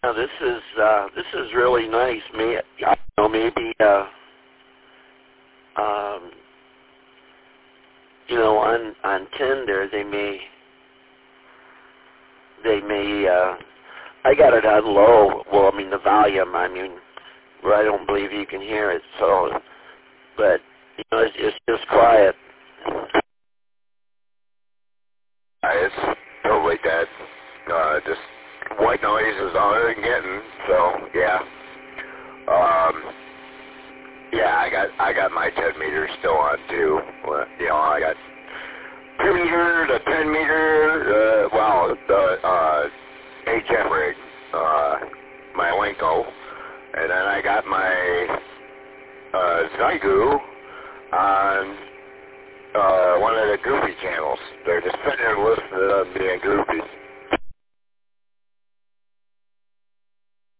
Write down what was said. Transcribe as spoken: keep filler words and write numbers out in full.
Now this is uh, this is really nice. May I don't know maybe uh, um, you know on on Tinder they may they may uh, I got it on low. Well, I mean the volume. I mean, where I don't believe you can hear it. So, but you know it's, it's just quiet. It's totally dead. Uh, just white noise is all I'm getting. So yeah, um, yeah, I got I got my ten meters still on too. Well, you know, I got two meter to ten meter. Uh, well, the uh, H M rig, uh, my Lenko, and then I got my uh, Zygu on uh, one of the goofy channels. They're just sitting there listening to them being goofy.